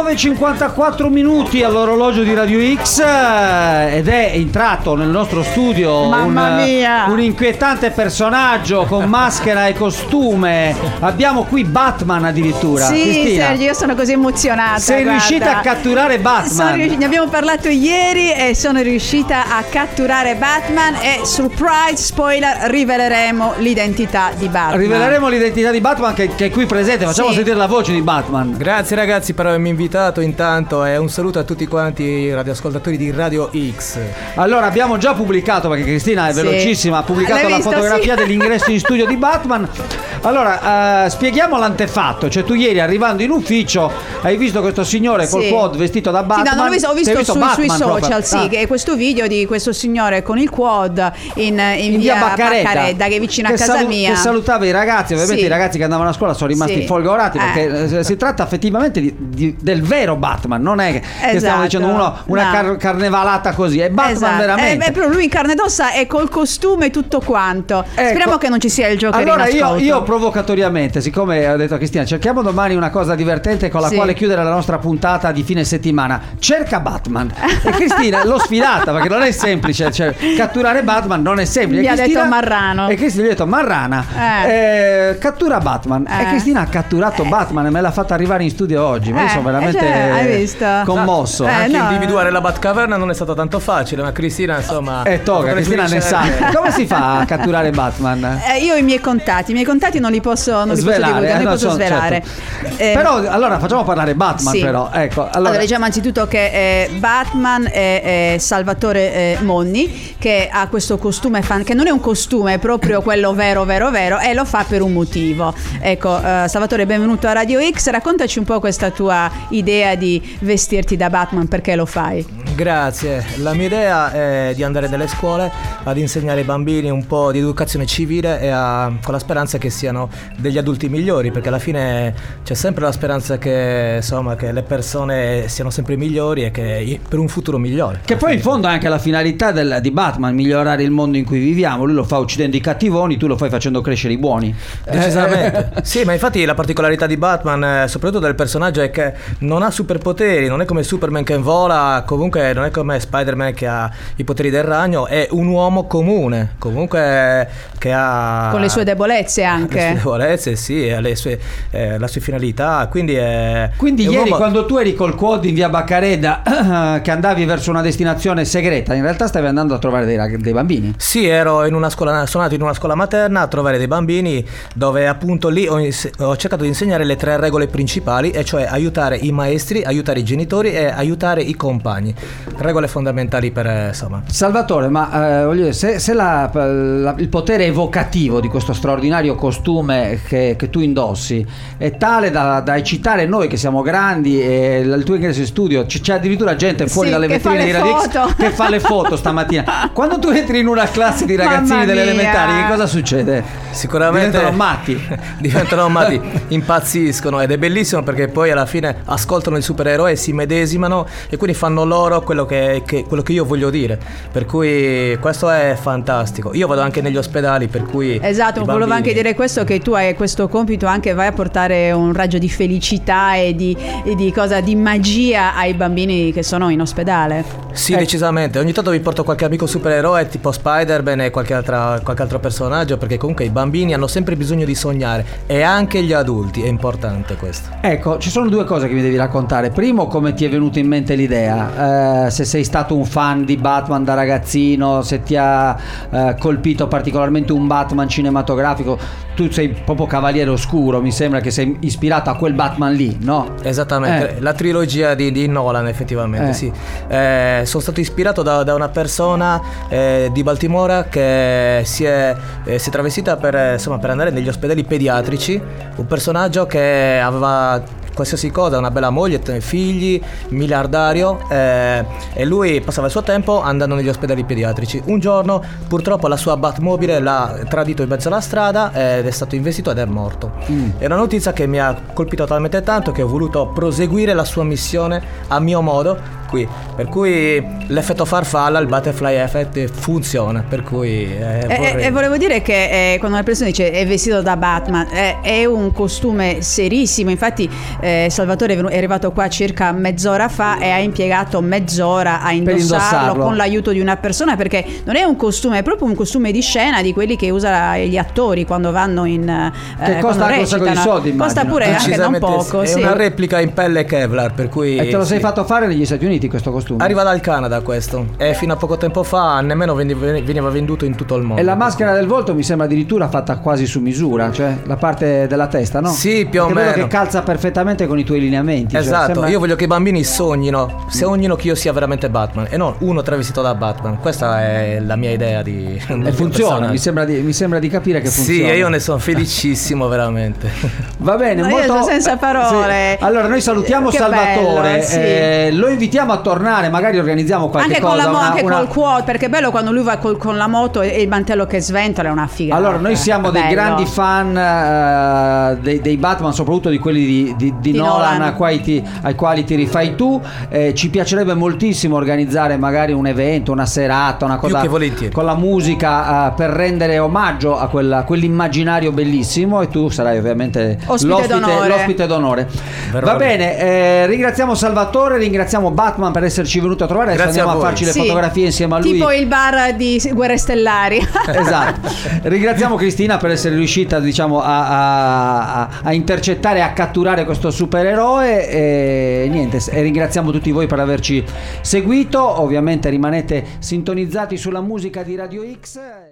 9:54 all'orologio di Radio X ed è entrato nel nostro studio un inquietante personaggio con maschera e costume. Abbiamo qui Batman addirittura. Sì, Cristina, Sergio, io sono così emozionata. sei riuscita a catturare Batman? Ne abbiamo parlato ieri e sono riuscita a catturare Batman e surprise spoiler, riveleremo l'identità di Batman. Riveleremo l'identità di Batman che è qui presente. Facciamo sentire la voce di Batman. Grazie ragazzi per avermi invitato intanto e un saluto a tutti quanti i radioascoltatori di Radio X. Allora, abbiamo già pubblicato, perché Cristina è velocissima, ha pubblicato la fotografia dell'ingresso in studio di Batman. Allora, spieghiamo l'antefatto. Cioè, tu ieri arrivando in ufficio hai visto questo signore col quad vestito da Batman. Sì, no, ho visto sui social, proprio. che è questo video di questo signore con il quad in via Baccaredda, che è vicino a casa mia. Che salutava i ragazzi. Ovviamente i ragazzi che andavano a scuola sono rimasti folgorati, perché si tratta effettivamente del vero Batman. Non è che stiamo dicendo una carnevalata così. È Batman veramente. È proprio lui in carne ed ossa e col costume e tutto quanto. Speriamo che non ci sia il Joker in ascolto. Allora io provocatoriamente, siccome ho detto a Cristina, cerchiamo domani una cosa divertente con la quale chiudere la nostra puntata di fine settimana. Cerca Batman. E Cristina l'ho sfidata, perché non è semplice, cioè, catturare Batman non è semplice. Mi ha detto Marrano. E Cristina gli ha detto Marrana, cattura Batman. E Cristina ha catturato Batman e me l'ha fatta arrivare in studio oggi. Ma io sono veramente commosso. Anche individuare la Batcaverna non è stato tanto facile, ma Cristina insomma toga, Cristina ne sa. Come si fa a catturare Batman? Io i miei contatti non li posso divulgare, non li posso svelare. Certo. Però allora facciamo parlare Batman, però. Ecco, allora diciamo anzitutto che Batman è Salvatore Monni, che ha questo costume che non è un costume, è proprio quello vero, e lo fa per un motivo. Ecco, Salvatore, benvenuto a Radio X. Raccontaci un po' questa tua idea di vestirti da Batman, perché lo fai? Grazie. La mia idea è di andare nelle scuole ad insegnare ai bambini un po' di educazione civile e con la speranza che siano degli adulti migliori, perché alla fine c'è sempre la speranza che insomma che le persone siano sempre migliori e che per un futuro migliore. Che poi in fondo è anche la finalità di Batman, migliorare il mondo in cui viviamo. Lui lo fa uccidendo i cattivoni, tu lo fai facendo crescere i buoni. Decisamente. Sì, ma infatti la particolarità di Batman, soprattutto del personaggio, è che non ha superpoteri, non è come Superman che vola, comunque non è come Spider-Man che ha i poteri del ragno, è un uomo comune, comunque che ha con le sue debolezze anche. Le sue debolezze, sì, la sua finalità, quindi ieri quando tu eri col quad in via Baccaredda che andavi verso una destinazione segreta, in realtà stavi andando a trovare dei bambini? Sì, sono andato in una scuola materna a trovare dei bambini, dove appunto lì ho cercato di insegnare le 3 regole principali, e cioè aiutare i maestri, aiutare i genitori e aiutare i compagni. Regole fondamentali per insomma. Salvatore, ma voglio dire, se il potere evocativo di questo straordinario costume che tu indossi è tale da eccitare noi che siamo grandi, e il tuo ingresso in studio c'è addirittura gente fuori dalle vetrine di Radio X che fa le foto stamattina. Quando tu entri in una classe di ragazzini delle elementari, che cosa succede? Sicuramente diventano matti, impazziscono, ed è bellissimo perché poi alla fine ascoltano il supereroe, si medesimano e quindi fanno loro quello che io voglio dire, per cui questo è fantastico. Io vado anche negli ospedali, per cui volevo anche dire questo, che tu hai questo compito, anche vai a portare un raggio di felicità e di magia ai bambini che sono in ospedale. Sì, decisamente. Ogni tanto vi porto qualche amico supereroe tipo Spider-Man e qualche altro personaggio, perché comunque i bambini hanno sempre bisogno di sognare, e anche gli adulti, è importante questo. Ecco, ci sono 2 cose che mi devi raccontare. Primo, come ti è venuta in mente l'idea, se sei stato un fan di Batman da ragazzino, se ti ha colpito particolarmente un Batman cinematografico. Tu sei proprio Cavaliere Oscuro, mi sembra che sei ispirato a quel Batman lì, no? Esattamente, la trilogia di Nolan, effettivamente, sì. Sono stato ispirato da una persona di Baltimora che si è travestita per andare negli ospedali pediatrici, un personaggio che aveva qualsiasi cosa, una bella moglie, figli, miliardario, e lui passava il suo tempo andando negli ospedali pediatrici. Un giorno purtroppo la sua Batmobile l'ha tradito in mezzo alla strada ed è stato investito ed è morto. È una notizia che mi ha colpito talmente tanto che ho voluto proseguire la sua missione a mio modo, qui, per cui l'effetto farfalla, il butterfly effect funziona, per cui e volevo dire che quando una persona dice è vestito da Batman, è un costume serissimo. Infatti Salvatore è arrivato qua circa mezz'ora fa e ha impiegato mezz'ora a indossarlo con l'aiuto di una persona, perché non è un costume, è proprio un costume di scena di quelli che usa gli attori quando vanno in che costa anche un sacco di soldi, costa pure anche non poco, è una replica in pelle Kevlar, per cui e te lo sei fatto fare negli Stati Uniti questo costume? Arriva dal Canada questo, e fino a poco tempo fa nemmeno veniva venduto in tutto il mondo. E la maschera del volto mi sembra addirittura fatta quasi su misura, cioè la parte della testa, no? Sì, più o meno. Vedo che calza perfettamente con i tuoi lineamenti. Esatto, sembra... io voglio che i bambini sognino che io sia veramente Batman e non uno travestito da Batman. Questa è la mia idea di e funziona, mi sembra di capire che funziona. Sì, io ne sono felicissimo veramente. Va bene, no, molto... io sono senza parole. Sì. Allora noi salutiamo Salvatore, bello, sì. Lo invitiamo a tornare, magari organizziamo qualche anche cosa. Anche col cuore, perché è bello quando lui va con la moto e il mantello che sventola, è una figata. Allora noi siamo dei grandi fan dei Batman, soprattutto di quelli di Nolan ai quali ti rifai tu. Ci piacerebbe moltissimo organizzare magari un evento, una serata, una cosa con la musica per rendere omaggio a quell'immaginario bellissimo, e tu sarai ovviamente l'ospite d'onore. Va bene, ringraziamo Salvatore, ringraziamo Batman per esserci venuto a trovare. Adesso andiamo a farci le fotografie insieme a lui, tipo il bar di Guerre Stellari. Esatto. Ringraziamo Cristina per essere riuscita, diciamo, a intercettare, a catturare questo supereroe, e niente, e ringraziamo tutti voi per averci seguito. Ovviamente rimanete sintonizzati sulla musica di Radio X.